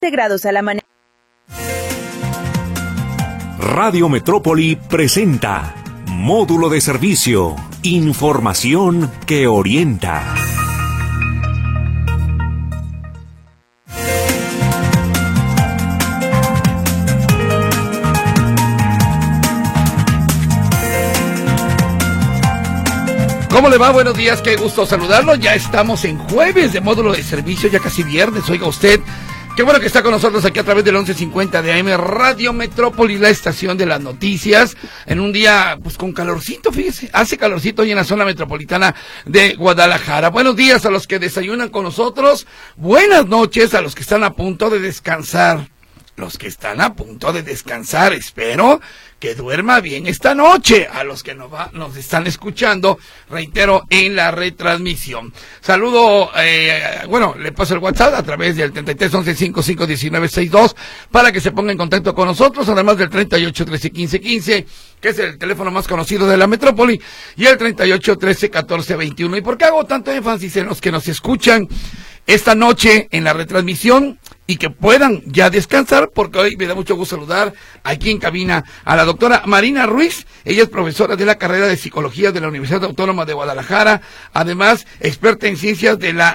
grados a la mañana. Radio Metrópoli presenta Módulo de Servicio, información que orienta. ¿Cómo le va? Buenos días, qué gusto saludarlo. Ya estamos en jueves de módulo de servicio, ya casi viernes, oiga usted. Qué bueno que está con nosotros aquí a través del 1150 de AM Radio Metrópoli, la estación de las noticias, en un día pues con calorcito, fíjese, hace calorcito hoy en la zona metropolitana de Guadalajara. Buenos días a los que desayunan con nosotros, buenas noches a los que están a punto de descansar. Los que están a punto de descansar, espero que duerma bien esta noche. A los que nos están escuchando, reitero, en la retransmisión. Saludo, le paso el WhatsApp a través del 33 11 55 19 62 para que se ponga en contacto con nosotros, además del 38 13 15 15, que es el teléfono más conocido de la metrópoli, y el 38 13 14 21. ¿Y por qué hago tanto énfasis en los que nos escuchan esta noche en la retransmisión y que puedan ya descansar? Porque hoy me da mucho gusto saludar aquí en cabina a la doctora Marina Ruiz. Ella es profesora de la carrera de Psicología de la Universidad Autónoma de Guadalajara, además experta en ciencias de la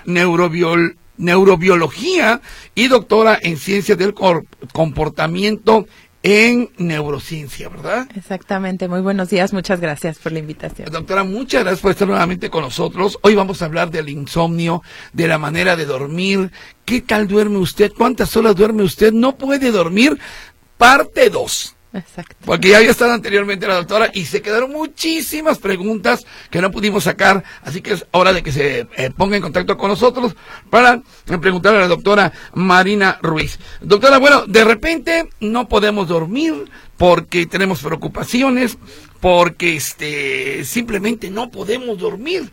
neurobiología y doctora en ciencias del comportamiento en neurociencia, ¿verdad? Exactamente, muy buenos días, muchas gracias por la invitación. Doctora, muchas gracias por estar nuevamente con nosotros. Hoy vamos a hablar del insomnio, de la manera de dormir. ¿Qué tal duerme usted? ¿Cuántas horas duerme usted? ¿No puede dormir? Parte 2. Exacto. Porque ya había estado anteriormente la doctora y se quedaron muchísimas preguntas que no pudimos sacar, así que es hora de que se ponga en contacto con nosotros para preguntarle a la doctora Marina Ruiz. Doctora, bueno, de repente no podemos dormir porque tenemos preocupaciones, porque simplemente no podemos dormir.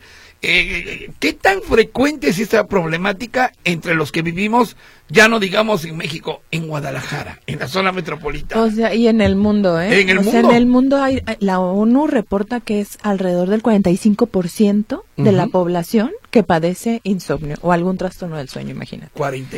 ¿Qué tan frecuente es esta problemática entre los que vivimos, ya no digamos en México, en Guadalajara, en la zona metropolitana? O sea, y en el mundo, En el mundo. En el mundo la ONU reporta que es alrededor del 45% de la población que padece insomnio o algún trastorno del sueño, imagínate.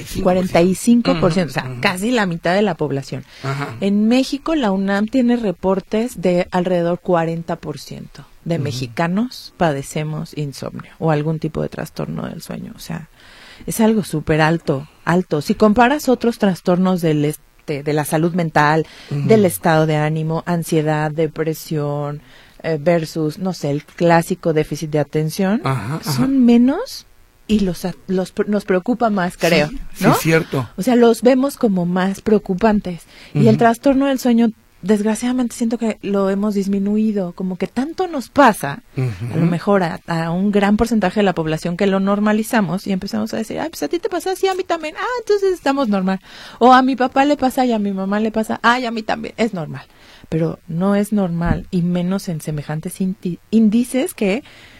45%, o sea, casi la mitad de la población. Ajá. En México, la UNAM tiene reportes de alrededor 40%. De mexicanos padecemos insomnio o algún tipo de trastorno del sueño. O sea, es algo súper alto. Si comparas otros trastornos de la salud mental, del estado de ánimo, ansiedad, depresión, versus, no sé, el clásico déficit de atención, son menos y nos preocupa más, creo, sí, ¿no? Sí, cierto. O sea, los vemos como más preocupantes. Y el trastorno del sueño, desgraciadamente siento que lo hemos disminuido, como que tanto nos pasa, a lo mejor a un gran porcentaje de la población, que lo normalizamos y empezamos a decir, pues a ti te pasa, sí, a mí también, entonces estamos normal, o a mi papá le pasa y a mi mamá le pasa, y a mí también, es normal, pero no es normal, y menos en semejantes índices que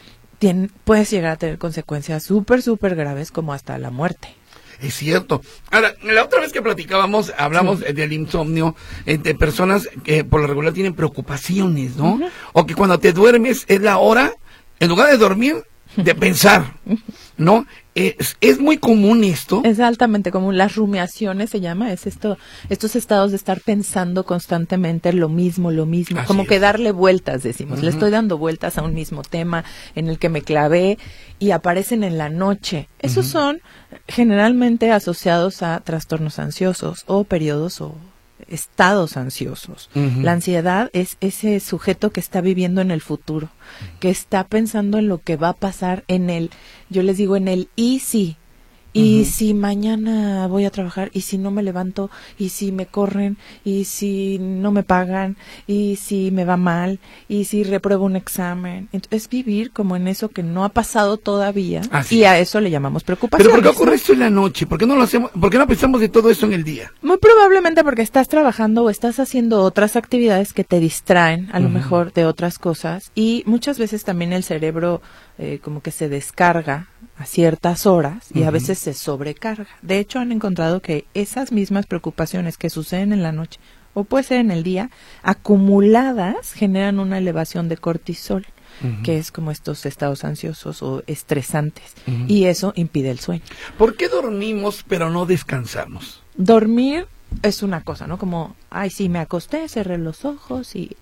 puedes llegar a tener consecuencias súper, súper graves, como hasta la muerte. Es cierto. Ahora, la otra vez que platicábamos, hablamos del insomnio entre personas que por lo regular tienen preocupaciones, ¿no? O que cuando te duermes es la hora, en lugar de dormir, de pensar, ¿no? Es muy común esto. Es altamente común. Las rumiaciones se llama, estos estados de estar pensando constantemente lo mismo, Así como es. que darle vueltas, decimos. Le estoy dando vueltas a un mismo tema en el que me clavé y aparecen en la noche. Esos son generalmente asociados a trastornos ansiosos o periodos o estados ansiosos. La ansiedad es ese sujeto que está viviendo en el futuro, que está pensando en lo que va a pasar yo les digo en el y si. Y si mañana voy a trabajar, y si no me levanto, y si me corren, y si no me pagan, y si me va mal, y si repruebo un examen. Entonces, es vivir como en eso que no ha pasado todavía. Así y a eso le llamamos preocupación. ¿Pero por qué ocurre esto en la noche? ¿Por qué no lo hacemos? ¿Por qué no pensamos de todo eso en el día? Muy probablemente porque estás trabajando o estás haciendo otras actividades que te distraen, a lo mejor, de otras cosas. Y muchas veces también el cerebro como que se descarga a ciertas horas y a veces se sobrecarga. De hecho, han encontrado que esas mismas preocupaciones que suceden en la noche o puede ser en el día, acumuladas generan una elevación de cortisol, que es como estos estados ansiosos o estresantes, y eso impide el sueño. ¿Por qué dormimos pero no descansamos? dormir es una cosa, ¿no? Como, ay, sí, me acosté, cerré los ojos y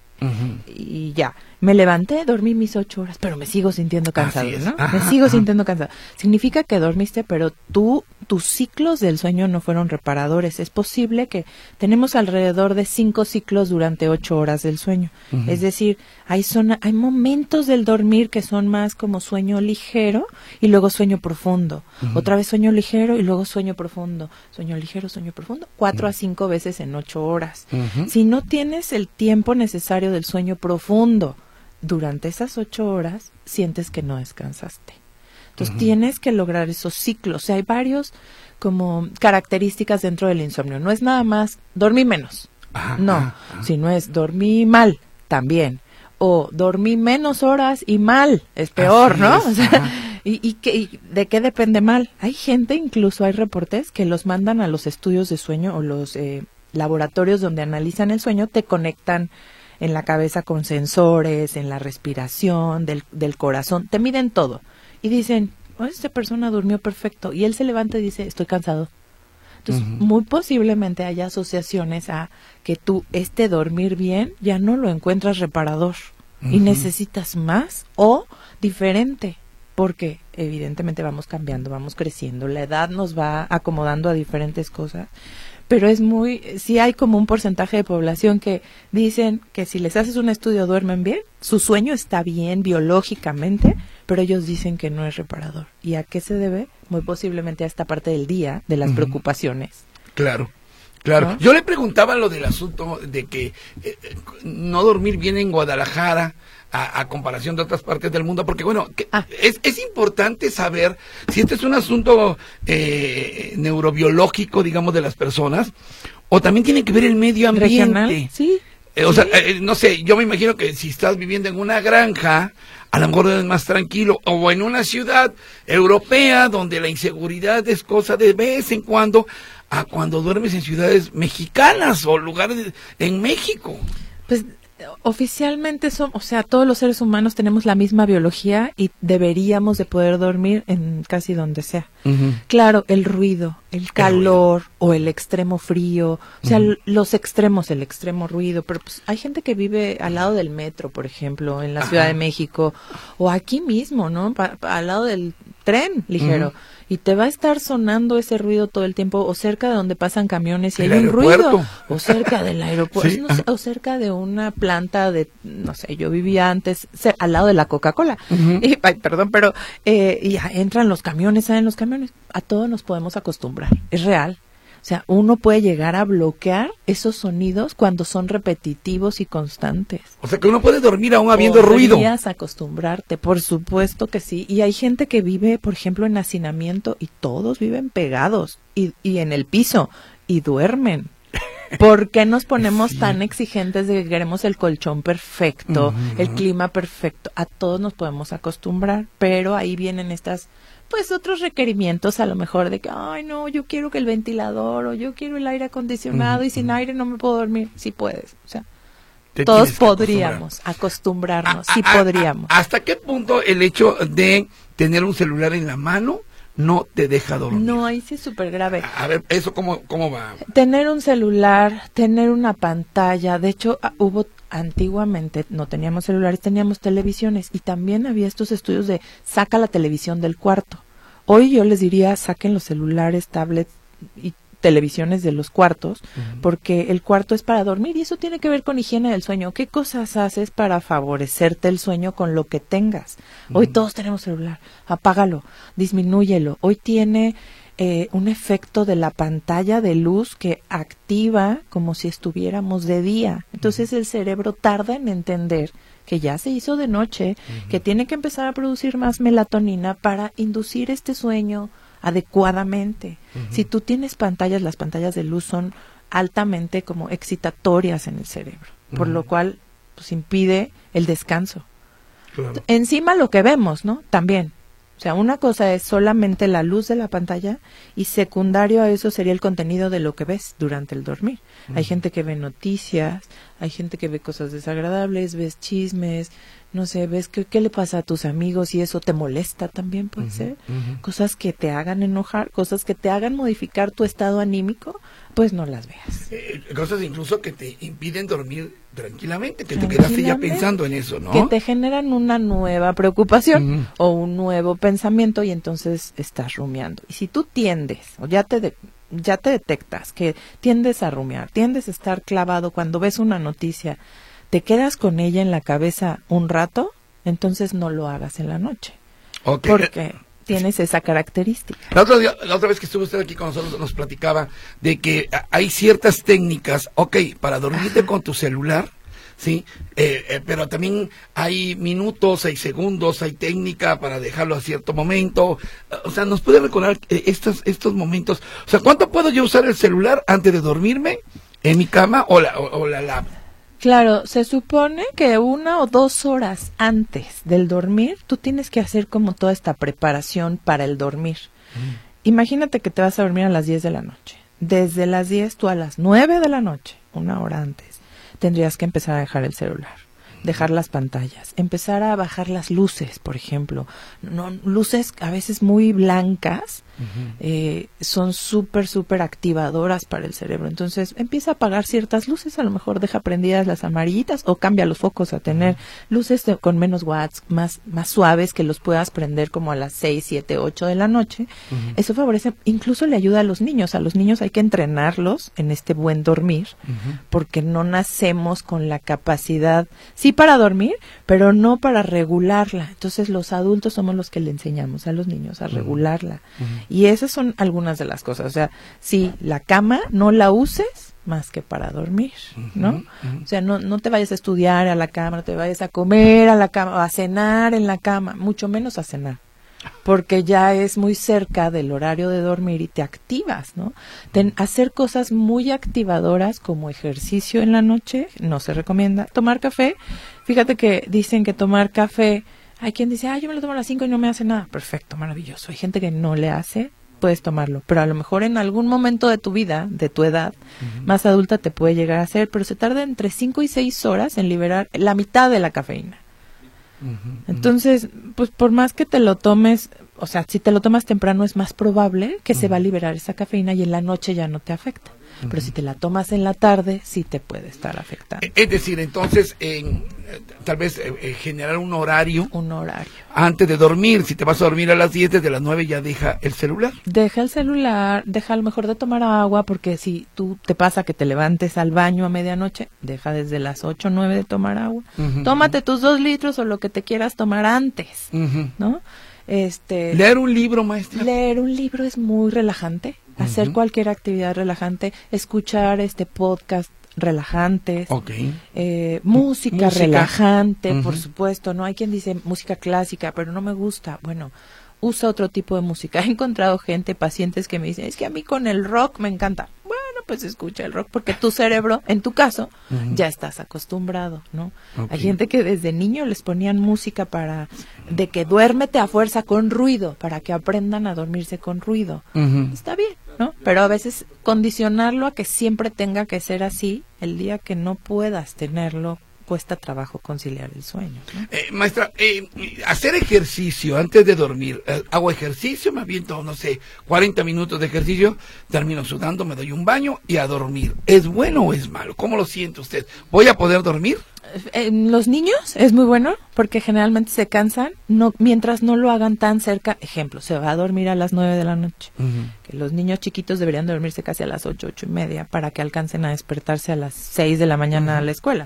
ya. Me levanté, dormí mis 8 horas, pero me sigo sintiendo cansado, ¿no? Me sigo sintiendo cansado. Significa que dormiste, pero tus ciclos del sueño no fueron reparadores. Es posible que tenemos alrededor de 5 ciclos durante 8 horas del sueño. Es decir, hay momentos del dormir que son más como sueño ligero y luego sueño profundo. Otra vez sueño ligero y luego sueño profundo. Sueño ligero, sueño profundo. 4 a 5 veces en 8 horas. Si no tienes el tiempo necesario del sueño profundo durante esas 8 horas, sientes que no descansaste. Entonces tienes que lograr esos ciclos. O sea, hay varios como características dentro del insomnio. No es nada más dormí menos. Sino es dormí mal también. O dormí menos horas y mal. Es peor, ¿no? O sea, ¿y de qué depende mal? Hay gente, incluso hay reportes que los mandan a los estudios de sueño o los laboratorios donde analizan el sueño, te conectan en la cabeza con sensores, en la respiración, del corazón, te miden todo. Y dicen, esta persona durmió perfecto. Y él se levanta y dice, estoy cansado. Entonces, muy posiblemente haya asociaciones a que tú, dormir bien, ya no lo encuentras reparador. Y necesitas más o diferente. Porque evidentemente vamos cambiando, vamos creciendo. La edad nos va acomodando a diferentes cosas. Pero sí hay como un porcentaje de población que dicen que si les haces un estudio duermen bien, su sueño está bien biológicamente, pero ellos dicen que no es reparador. ¿Y a qué se debe? Muy posiblemente a esta parte del día, de las preocupaciones. Claro. ¿No? Yo le preguntaba lo del asunto de que no dormir bien en Guadalajara, a comparación de otras partes del mundo, porque bueno, es importante saber si este es un asunto neurobiológico, digamos, de las personas, o también tiene que ver el medio ambiente. Regional, sí. O sea, no sé, yo me imagino que si estás viviendo en una granja, a lo mejor es más tranquilo, o en una ciudad europea donde la inseguridad es cosa de vez en cuando, a cuando duermes en ciudades mexicanas o lugares en México. Pues oficialmente todos los seres humanos tenemos la misma biología y deberíamos de poder dormir en casi donde sea. Claro, el ruido, el calor o el extremo frío, o sea, los extremos, el extremo ruido, pero pues hay gente que vive al lado del metro, por ejemplo, en la Ciudad de México, o aquí mismo, ¿no? Al lado del tren ligero. Y te va a estar sonando ese ruido todo el tiempo, o cerca de donde pasan camiones y hay un ruido, o cerca del aeropuerto, o cerca de una planta de, no sé, yo vivía antes al lado de la Coca-Cola, y ya entran los camiones, salen los camiones, a todos nos podemos acostumbrar, es real. O sea, uno puede llegar a bloquear esos sonidos cuando son repetitivos y constantes. O sea, que uno puede dormir aún habiendo ruido. Podrías acostumbrarte, por supuesto que sí. Y hay gente que vive, por ejemplo, en hacinamiento y todos viven pegados y en el piso y duermen. ¿Por qué nos ponemos tan exigentes de que queremos el colchón perfecto, el clima perfecto? A todos nos podemos acostumbrar, pero ahí vienen otros requerimientos a lo mejor de que, ay no, yo quiero que el ventilador o yo quiero el aire acondicionado y sin aire no me puedo dormir. Sí puedes, o sea, todos podríamos acostumbrarnos, sí podríamos. ¿Hasta qué punto el hecho de tener un celular en la mano no te deja dormir? No, ahí sí es súper grave. A ver, ¿eso cómo va? Tener un celular, tener una pantalla, de hecho antiguamente no teníamos celulares, teníamos televisiones y también había estos estudios de saca la televisión del cuarto. Hoy yo les diría saquen los celulares, tablets y televisiones de los cuartos, porque el cuarto es para dormir y eso tiene que ver con higiene del sueño. ¿Qué cosas haces para favorecerte el sueño con lo que tengas? Hoy todos tenemos celular, apágalo, disminúyelo. Hoy tiene un efecto de la pantalla de luz que activa como si estuviéramos de día. Entonces el cerebro tarda en entender que ya se hizo de noche, que tiene que empezar a producir más melatonina para inducir este sueño adecuadamente. Si tú tienes pantallas, las pantallas de luz son altamente como excitatorias en el cerebro, por lo cual pues impide el descanso. Claro. Encima lo que vemos, ¿no? También. O sea, una cosa es solamente la luz de la pantalla y secundario a eso sería el contenido de lo que ves durante el dormir. Hay gente que ve noticias, hay gente que ve cosas desagradables, ves chismes, no sé, ves qué le pasa a tus amigos y eso te molesta también, puede ser. Cosas que te hagan enojar, cosas que te hagan modificar tu estado anímico, pues no las veas. Cosas incluso que te impiden dormir tranquilamente, que te quedaste ya pensando en eso, ¿no? Que te generan una nueva preocupación o un nuevo pensamiento y entonces estás rumiando. Y si tú tiendes, o ya te detectas que tiendes a rumiar, tiendes a estar clavado cuando ves una noticia, te quedas con ella en la cabeza un rato, entonces no lo hagas en la noche. Okay. Porque tienes esa característica. La otra vez que estuvo usted aquí con nosotros nos platicaba de que hay ciertas técnicas, para dormirte con tu celular, sí, pero también hay minutos, hay segundos, hay técnica para dejarlo a cierto momento. O sea, ¿nos puede recordar estos momentos? O sea, ¿cuánto puedo yo usar el celular antes de dormirme en mi cama o la lab? Claro, se supone que 1 o 2 horas antes del dormir, tú tienes que hacer como toda esta preparación para el dormir. Imagínate que te vas a dormir a las 10 de la noche. Desde las 10 tú a las 9 de la noche, 1 hora antes, tendrías que empezar a dejar el celular, dejar las pantallas, empezar a bajar las luces, por ejemplo. Luces a veces muy blancas, son súper activadoras para el cerebro. Entonces empieza a apagar ciertas luces, a lo mejor deja prendidas las amarillitas o cambia los focos a tener luces con menos watts, más suaves, que los puedas prender como a las 6, 7, 8 de la noche. Eso favorece, incluso le ayuda a los niños. A los niños hay que entrenarlos en este buen dormir, porque no nacemos con la capacidad, sí para dormir, pero no para regularla. Entonces los adultos somos los que le enseñamos a los niños a regularla. Y esas son algunas de las cosas. O sea, sí, la cama no la uses más que para dormir, ¿no? O sea, no te vayas a estudiar a la cama, no te vayas a comer a la cama, o a cenar en la cama, mucho menos a cenar, porque ya es muy cerca del horario de dormir y te activas, ¿no? Hacer cosas muy activadoras como ejercicio en la noche no se recomienda. Tomar café, fíjate que dicen que tomar café, hay quien dice, yo me lo tomo a las 5 y no me hace nada. Perfecto, maravilloso. Hay gente que no le hace, puedes tomarlo, pero a lo mejor en algún momento de tu vida, de tu edad, más adulta te puede llegar a hacer, pero se tarda entre 5 y 6 horas en liberar la mitad de la cafeína. Entonces, pues por más que te lo tomes, o sea, si te lo tomas temprano es más probable que se va a liberar esa cafeína y en la noche ya no te afecta. Pero si te la tomas en la tarde, sí te puede estar afectando. Es decir, entonces, tal vez generar un horario. Antes de dormir. Si te vas a dormir a las 10, desde las 9 ya deja el celular. Deja el celular, deja a lo mejor de tomar agua, porque si tú te pasa que te levantes al baño a medianoche, deja desde las 8 o 9 de tomar agua. Tómate tus 2 litros o lo que te quieras tomar antes, ¿no? Leer un libro, maestra. Leer un libro es muy relajante. Hacer cualquier actividad relajante, escuchar podcast relajantes, música relajante, por supuesto, ¿no? Hay quien dice música clásica, pero no me gusta. Bueno, usa otro tipo de música. He encontrado pacientes que me dicen, es que a mí con el rock me encanta. Bueno, pues escucha el rock, porque tu cerebro, en tu caso, ya estás acostumbrado, ¿no? Hay gente que desde niño les ponían música de que duérmete a fuerza con ruido, para que aprendan a dormirse con ruido. Está bien, ¿no? Pero a veces condicionarlo a que siempre tenga que ser así, el día que no puedas tenerlo, cuesta trabajo conciliar el sueño, ¿no? Maestra, hacer ejercicio antes de dormir, hago ejercicio, me aviento, 40 minutos de ejercicio, termino sudando, me doy un baño y a dormir. ¿Es bueno o es malo? ¿Cómo lo siente usted? ¿Voy a poder dormir? Los niños es muy bueno porque generalmente se cansan mientras no lo hagan tan cerca. Ejemplo, se va a dormir a las 9 de la noche. Que los niños chiquitos deberían dormirse casi a las 8, 8:30 para que alcancen a despertarse a las 6 de la mañana a la escuela.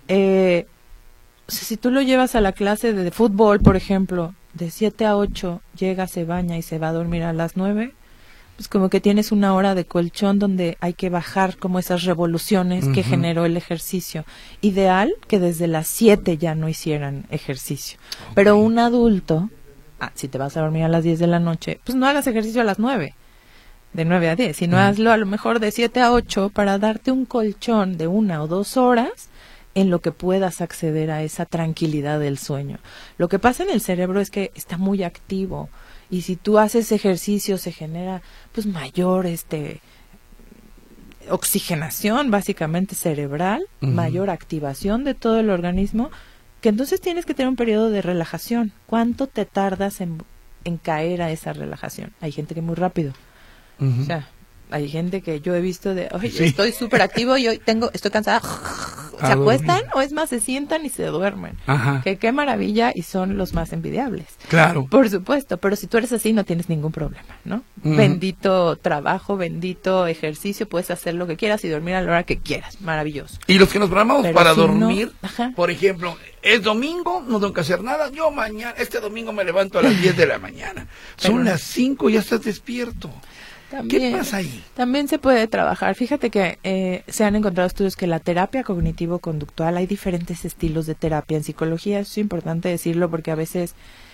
Si tú lo llevas a la clase de fútbol, por ejemplo, de 7 a 8, llega, se baña y se va a dormir a las 9, pues como que tienes 1 hora de colchón donde hay que bajar como esas revoluciones que generó el ejercicio. Ideal que desde las 7 ya no hicieran ejercicio. Pero un adulto, si te vas a dormir a las 10 de la noche, pues no hagas ejercicio a las 9, de 9 a 10, sino hazlo a lo mejor de 7 a 8 para darte un colchón de 1 o 2 horas en lo que puedas acceder a esa tranquilidad del sueño. Lo que pasa en el cerebro es que está muy activo. Y si tú haces ejercicio se genera pues mayor oxigenación básicamente cerebral, mayor activación de todo el organismo que entonces tienes que tener un periodo de relajación. ¿Cuánto te tardas en caer a esa relajación? Hay gente que muy rápido. O sea, hay gente que yo he visto de, oye, estoy súper activo y hoy estoy cansada. Se acuestan o es más, se sientan y se duermen. Ajá. Que qué maravilla, y son los más envidiables. Claro. Por supuesto, pero si tú eres así no tienes ningún problema, ¿no? Bendito trabajo, bendito ejercicio, puedes hacer lo que quieras y dormir a la hora que quieras. Maravilloso. Y los que nos programamos pero para si dormir, no, por ejemplo, es domingo, no tengo que hacer nada, yo este domingo me levanto a las 10 de la mañana. Son las 5 y ya estás despierto. También, ¿qué pasa ahí? También se puede trabajar. Fíjate que se han encontrado estudios que la terapia cognitivo-conductual, hay diferentes estilos de terapia. En psicología es importante decirlo porque a veces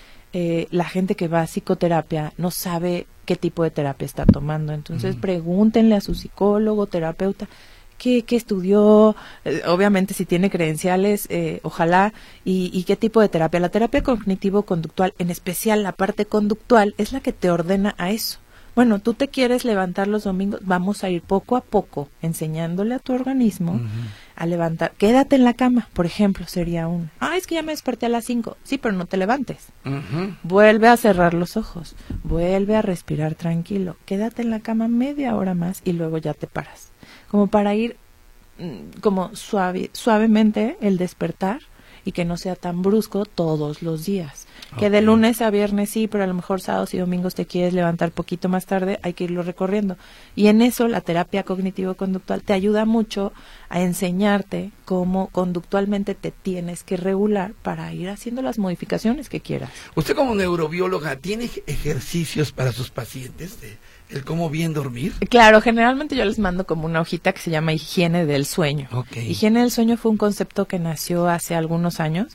la gente que va a psicoterapia no sabe qué tipo de terapia está tomando. Entonces pregúntenle a su psicólogo, terapeuta, ¿qué estudió? Obviamente si tiene credenciales, ojalá, y qué tipo de terapia. La terapia cognitivo-conductual, en especial la parte conductual, es la que te ordena a eso. Bueno, tú te quieres levantar los domingos, vamos a ir poco a poco enseñándole a tu organismo a levantar. Quédate en la cama, por ejemplo, sería una. Es que ya me desperté a las 5. Sí, pero no te levantes. Vuelve a cerrar los ojos, vuelve a respirar tranquilo. Quédate en la cama media hora más y luego ya te paras. Como para ir como suavemente el despertar y que no sea tan brusco todos los días. Que de lunes a viernes sí, pero a lo mejor sábados y domingos te quieres levantar poquito más tarde, hay que irlo recorriendo. Y en eso la terapia cognitivo-conductual te ayuda mucho a enseñarte cómo conductualmente te tienes que regular para ir haciendo las modificaciones que quieras. Usted como neurobióloga, ¿tiene ejercicios para sus pacientes de el cómo bien dormir? Claro, generalmente yo les mando como una hojita que se llama higiene del sueño. Higiene del sueño fue un concepto que nació hace algunos años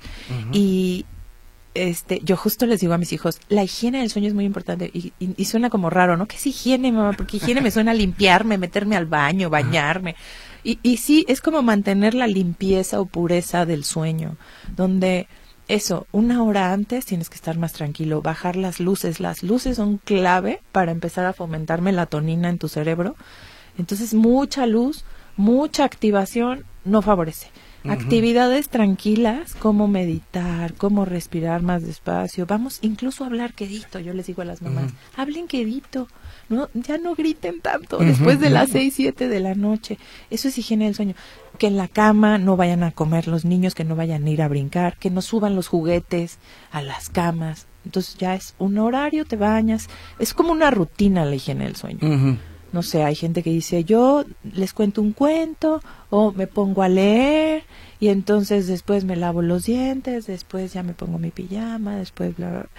y yo justo les digo a mis hijos, la higiene del sueño es muy importante y suena como raro, ¿no? ¿Qué es higiene, mamá? Porque higiene me suena a limpiarme, meterme al baño, bañarme. Y sí, es como mantener la limpieza o pureza del sueño, donde eso, una hora antes tienes que estar más tranquilo, bajar las luces son clave para empezar a fomentar melatonina en tu cerebro. Entonces mucha luz, mucha activación no favorece. Actividades tranquilas, como meditar, como respirar más despacio. Vamos incluso a hablar quedito, yo les digo a las mamás, hablen quedito, ya no griten tanto después de las 6, 7 de la noche. Eso es higiene del sueño. Que en la cama no vayan a comer los niños, que no vayan a ir a brincar, que no suban los juguetes a las camas. Entonces ya es un horario, te bañas. Es como una rutina la higiene del sueño. No sé, hay gente que dice, yo les cuento un cuento o me pongo a leer y entonces después me lavo los dientes, después ya me pongo mi pijama, después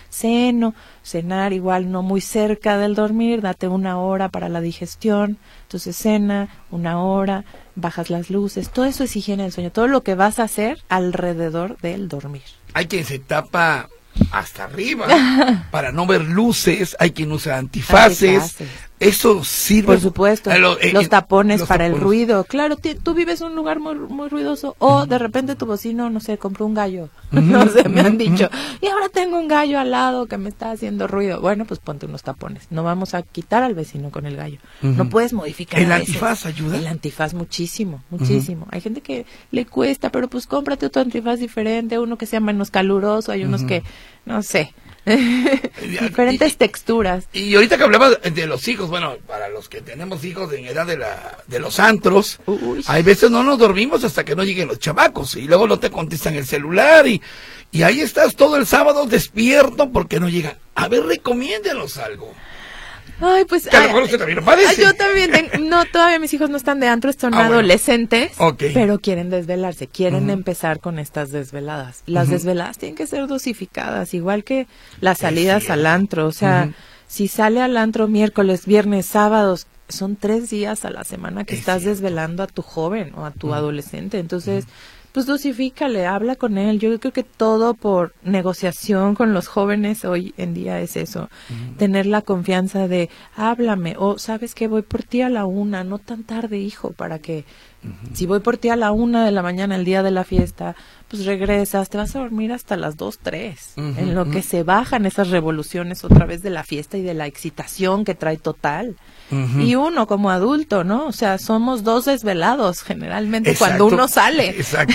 cenar igual no muy cerca del dormir, date una hora para la digestión, entonces cena, una hora, bajas las luces, todo eso es higiene del sueño, todo lo que vas a hacer alrededor del dormir. Hay quien se tapa hasta arriba para no ver luces, hay quien usa antifaces. Eso sirve. Por supuesto, los tapones para el ruido. Claro, tú vives en un lugar muy, muy ruidoso o de repente tu vecino, no sé, compró un gallo. No sé, me han dicho. Y ahora tengo un gallo al lado que me está haciendo ruido. Bueno, pues ponte unos tapones. No vamos a quitar al vecino con el gallo. No puedes modificar. ¿El antifaz ayuda? El antifaz muchísimo, muchísimo. Hay gente que le cuesta, pero pues cómprate otro antifaz diferente, uno que sea menos caluroso, hay unos que, no sé. Diferentes texturas. Y ahorita que hablaba de los hijos, bueno, para los que tenemos hijos en edad de los antros, hay veces no nos dormimos hasta que no lleguen los chamacos y luego no te contestan el celular y ahí estás todo el sábado despierto porque no llegan. A ver, recomiéndenos algo. Ay, pues que a lo mejor usted también lo padece. Yo también todavía mis hijos no están de antro, son adolescentes, pero quieren desvelarse, quieren empezar con estas desveladas. Las desveladas tienen que ser dosificadas, igual que las salidas al antro, o sea, si sale al antro miércoles, viernes, sábados, son 3 días a la semana que estás desvelando a tu joven o a tu adolescente, entonces pues dosifícale, habla con él. Yo creo que todo por negociación con los jóvenes hoy en día es eso, tener la confianza de háblame, o sabes que voy por ti a la 1, no tan tarde, hijo, para que si voy por ti a la 1 de la mañana el día de la fiesta, pues regresas, te vas a dormir hasta las 2, 3, en lo que se bajan esas revoluciones otra vez de la fiesta y de la excitación que trae total. Y uno como adulto, ¿no? O sea, somos 2 desvelados generalmente cuando uno sale. Exacto.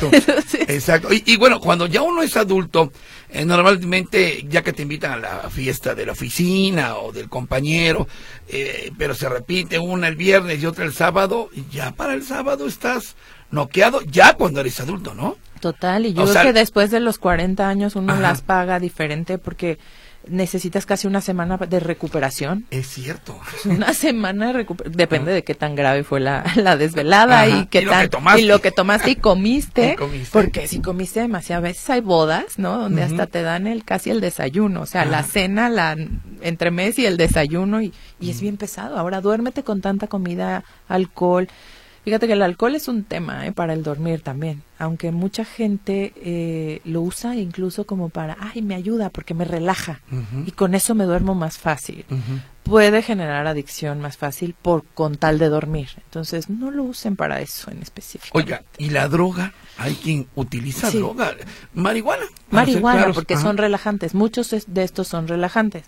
Exacto. Exacto. Y bueno, cuando ya uno es adulto, normalmente ya que te invitan a la fiesta de la oficina o del compañero, pero se repite una el viernes y otra el sábado, ya para el sábado estás noqueado ya cuando eres adulto, ¿no? Total, y yo creo que después de los 40 años uno las paga diferente porque necesitas casi una semana de recuperación. Es cierto. Una semana de recuperación, depende de qué tan grave fue la desvelada y lo que tomaste y comiste, porque si comiste demasiado, a veces hay bodas, ¿no? Donde hasta te dan casi el desayuno, o sea, la cena, la entremés y el desayuno y es bien pesado. Ahora duérmete con tanta comida, alcohol. Fíjate que el alcohol es un tema para el dormir también, aunque mucha gente lo usa incluso como para, me ayuda porque me relaja y con eso me duermo más fácil. Puede generar adicción más fácil con tal de dormir. Entonces, no lo usen para eso en específico. Oiga, ¿y la droga? Hay quien utiliza droga. ¿Marihuana? Marihuana, porque son relajantes. Muchos de estos son relajantes.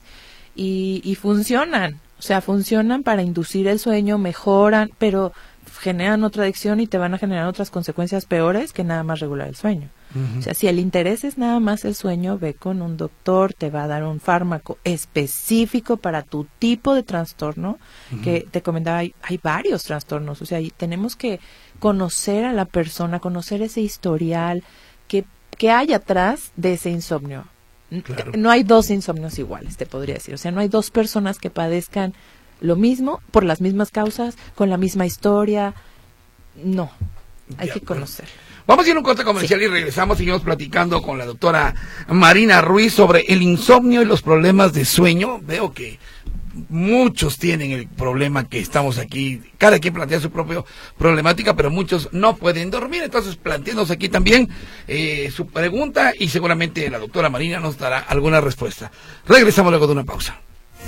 Y funcionan. O sea, funcionan para inducir el sueño, mejoran, pero generan otra adicción y te van a generar otras consecuencias peores que nada más regular el sueño. O sea, si el interés es nada más el sueño, ve con un doctor, te va a dar un fármaco específico para tu tipo de trastorno, que te comentaba, hay varios trastornos, o sea, y tenemos que conocer a la persona, conocer ese historial que hay atrás de ese insomnio. Claro. No hay dos insomnios iguales, te podría decir, o sea, no hay dos personas que padezcan lo mismo, por las mismas causas, con la misma historia. No, hay que conocerlo. Vamos a ir a un corte comercial y regresamos. Seguimos platicando con la doctora Marina Ruiz sobre el insomnio y los problemas de sueño. Veo que muchos tienen el problema que estamos aquí. Cada quien plantea su propia problemática, pero muchos no pueden dormir. Entonces, planteemos aquí también su pregunta y seguramente la doctora Marina nos dará alguna respuesta. Regresamos luego de una pausa.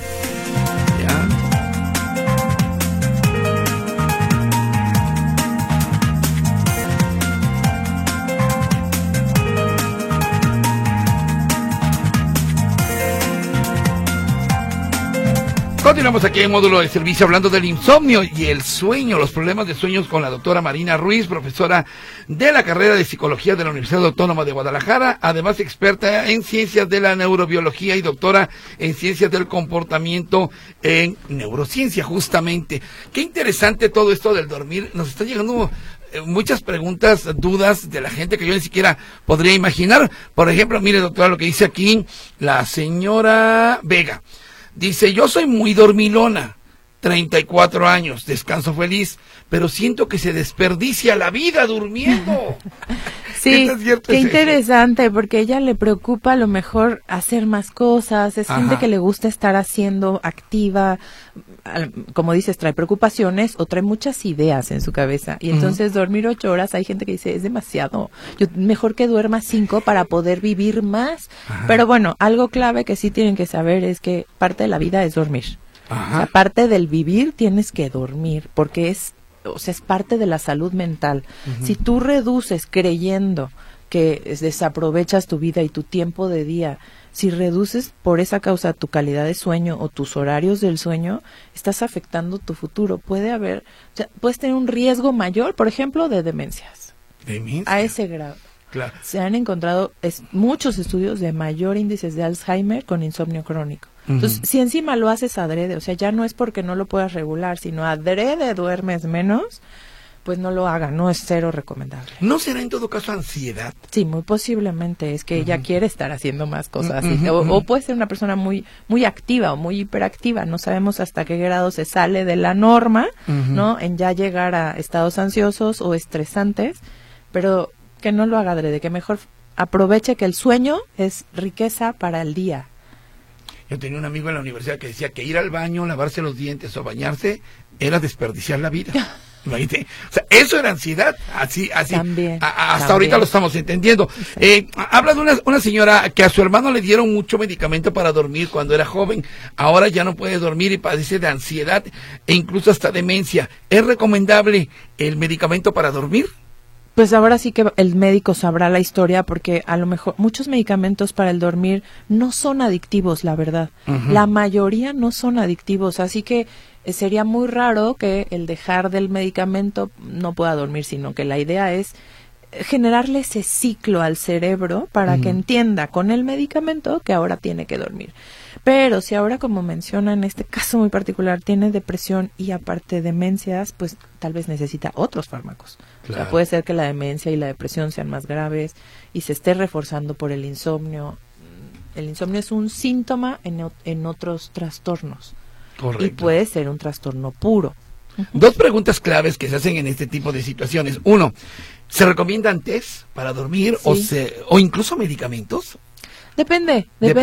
Continuamos aquí en Módulo de Servicio hablando del insomnio y el sueño, los problemas de sueños con la doctora Marina Ruiz, profesora de la carrera de Psicología de la Universidad Autónoma de Guadalajara, además experta en ciencias de la neurobiología y doctora en ciencias del comportamiento en neurociencia, justamente. Qué interesante todo esto del dormir. Nos está llegando muchas preguntas, dudas de la gente que yo ni siquiera podría imaginar. Por ejemplo, mire, doctora, lo que dice aquí la señora Vega. Dice, yo soy muy dormilona, 34 años, descanso feliz, pero siento que se desperdicia la vida durmiendo. Sí, qué interesante, porque a ella le preocupa a lo mejor hacer más cosas, es gente que le gusta estar haciendo, activa, como dices, trae preocupaciones o trae muchas ideas en su cabeza, y entonces dormir 8 horas, hay gente que dice, es demasiado, mejor que duerma 5 para poder vivir más. Pero bueno, algo clave que sí tienen que saber es que parte de la vida es dormir. O sea, parte del vivir tienes que dormir, porque es parte de la salud mental. Si tú reduces creyendo que desaprovechas tu vida y tu tiempo de día, si reduces por esa causa tu calidad de sueño o tus horarios del sueño, estás afectando tu futuro. Puedes tener un riesgo mayor, por ejemplo, de demencias. A ese grado. Claro. Se han encontrado muchos estudios de mayor índices de Alzheimer con insomnio crónico. Entonces, si encima lo haces adrede, o sea, ya no es porque no lo puedas regular, sino adrede duermes menos, pues no lo hagan, no es cero recomendable. ¿No será en todo caso ansiedad? Sí, muy posiblemente, es que ella quiere estar haciendo más cosas, o puede ser una persona muy muy activa o muy hiperactiva, no sabemos hasta qué grado se sale de la norma, ¿no? En ya llegar a estados ansiosos o estresantes, pero que no lo haga adrede, que mejor aproveche que el sueño es riqueza para el día. Yo tenía un amigo en la universidad que decía que ir al baño, lavarse los dientes o bañarse era desperdiciar la vida. Imagínate. O sea, eso era ansiedad. Así. También, hasta ahorita lo estamos entendiendo. Habla de una señora que a su hermano le dieron mucho medicamento para dormir cuando era joven. Ahora ya no puede dormir y padece de ansiedad e incluso hasta demencia. ¿Es recomendable el medicamento para dormir? Pues ahora sí que el médico sabrá la historia, porque a lo mejor muchos medicamentos para el dormir no son adictivos, la verdad. La mayoría no son adictivos, así que sería muy raro que el dejar del medicamento no pueda dormir, sino que la idea es generarle ese ciclo al cerebro para que entienda con el medicamento que ahora tiene que dormir. Pero si ahora, como menciona en este caso muy particular, tiene depresión y aparte demencias, pues tal vez necesita otros fármacos. Claro. O sea, puede ser que la demencia y la depresión sean más graves y se esté reforzando por el insomnio. El insomnio es un síntoma en otros trastornos. Correcto. Y puede ser un trastorno puro. Dos preguntas claves que se hacen en este tipo de situaciones. Uno, ¿se recomiendan test para dormir o incluso medicamentos? Depende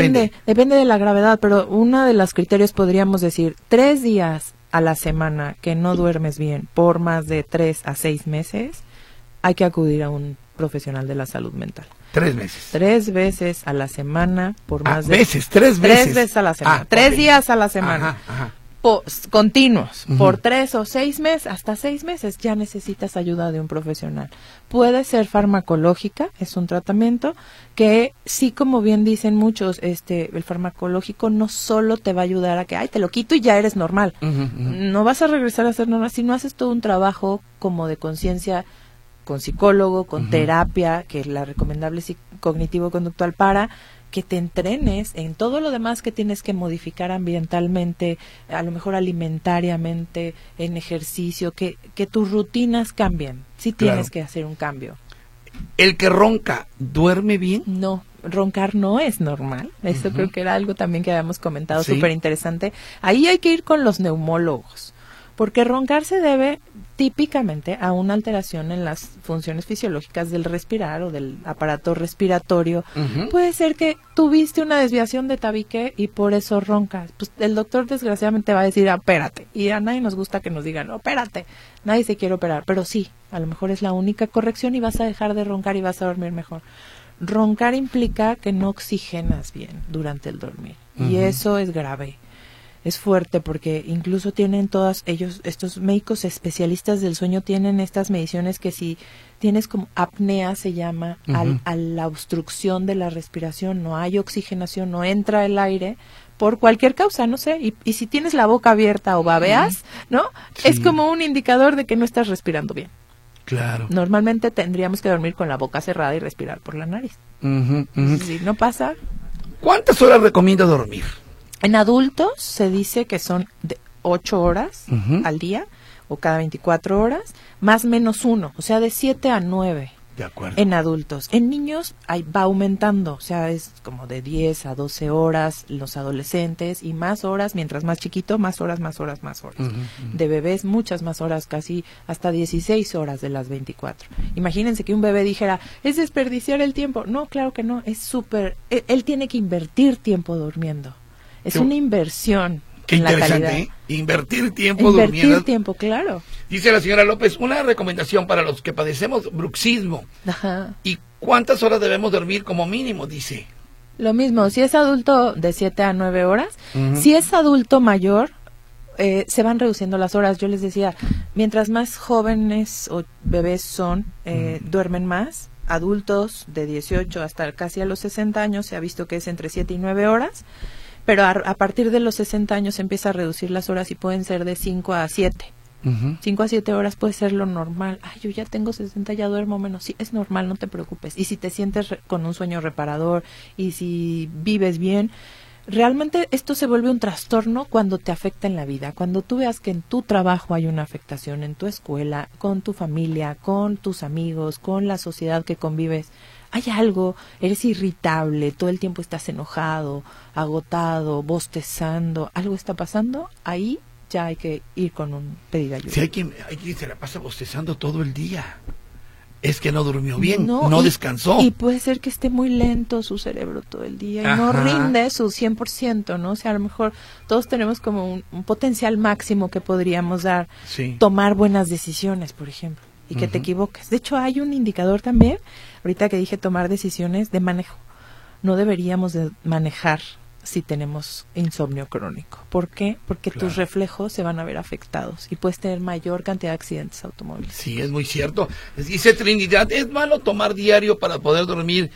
de la gravedad, pero uno de los criterios podríamos decir 3 días a la semana que no duermes bien por más de 3 a 6 meses, hay que acudir a un profesional de la salud mental. 3 meses. 3 veces a la semana por más de... veces, 3 veces. 3 veces a la semana. 3 días a la semana. Ajá. Continuos, por 3 o 6 meses, hasta 6 meses, ya necesitas ayuda de un profesional. Puede ser farmacológica, es un tratamiento que sí, como bien dicen muchos, el farmacológico no solo te va a ayudar a que, te lo quito y ya eres normal. No vas a regresar a ser normal si no haces todo un trabajo como de conciencia con psicólogo, con terapia, que la recomendable es cognitivo-conductual para que te entrenes en todo lo demás que tienes que modificar ambientalmente, a lo mejor alimentariamente, en ejercicio, que tus rutinas cambien. Sí tienes que hacer un cambio. ¿El que ronca duerme bien? No, roncar no es normal. Eso creo que era algo también que habíamos comentado, súper interesante. Ahí hay que ir con los neumólogos, porque roncar se debe típicamente a una alteración en las funciones fisiológicas del respirar o del aparato respiratorio. Puede ser que tuviste una desviación de tabique y por eso roncas. Pues el doctor desgraciadamente va a decir, opérate. Y a nadie nos gusta que nos digan, opérate. Nadie se quiere operar, pero sí, a lo mejor es la única corrección y vas a dejar de roncar y vas a dormir mejor. Roncar implica que no oxigenas bien durante el dormir y eso es grave. Es fuerte porque incluso tienen estos médicos especialistas del sueño tienen estas mediciones que si tienes como apnea se llama a la obstrucción de la respiración, no hay oxigenación, no entra el aire por cualquier causa, no sé, y si tienes la boca abierta o babeas, ¿no? Sí. Es como un indicador de que no estás respirando bien. Claro. Normalmente tendríamos que dormir con la boca cerrada y respirar por la nariz. Si no pasa. ¿Cuántas horas recomienda dormir? En adultos se dice que son de 8 horas al día o cada 24 horas, más menos 1, o sea, de 7 a 9. De acuerdo. En adultos. En niños va aumentando, o sea, es como de 10 a 12 horas los adolescentes y más horas, mientras más chiquito, más horas. De bebés, muchas más horas, casi hasta 16 horas de las 24. Imagínense que un bebé dijera, es desperdiciar el tiempo. No, claro que no, es súper, él tiene que invertir tiempo durmiendo. Es una inversión. Qué interesante, ¿eh? Invertir tiempo durmiendo. Invertir tiempo, claro. Dice la señora López, una recomendación para los que padecemos bruxismo. Ajá. ¿Y cuántas horas debemos dormir como mínimo? Dice. Lo mismo, si es adulto de 7 a 9 horas. Si es adulto mayor, se van reduciendo las horas. Yo les decía, mientras más jóvenes o bebés son, duermen más. Adultos de 18 hasta casi a los 60 años se ha visto que es entre 7 y 9 horas. Pero a partir de los 60 años se empieza a reducir las horas y pueden ser de 5 a 7. 5 a 7 horas puede ser lo normal. Ay, yo ya tengo 60, ya duermo menos. Sí, es normal, no te preocupes. Y si te sientes con un sueño reparador y si vives bien, realmente esto se vuelve un trastorno cuando te afecta en la vida. Cuando tú veas que en tu trabajo hay una afectación, en tu escuela, con tu familia, con tus amigos, con la sociedad que convives, hay algo, eres irritable, todo el tiempo estás enojado, agotado, bostezando, algo está pasando, ahí ya hay que ir con un pedido de ayuda. Si hay quien se la pasa bostezando todo el día, es que no durmió bien, no descansó. Y puede ser que esté muy lento su cerebro todo el día y no rinde su 100%, ¿no? O sea, a lo mejor todos tenemos como un potencial máximo que podríamos dar, tomar buenas decisiones, por ejemplo. Y que te equivoques. De hecho, hay un indicador también, ahorita que dije tomar decisiones de manejo. No deberíamos de manejar si tenemos insomnio crónico. ¿Por qué? Porque tus reflejos se van a ver afectados y puedes tener mayor cantidad de accidentes automóviles. Sí, es muy cierto. Dice Trinidad, ¿es malo tomar diario para poder dormir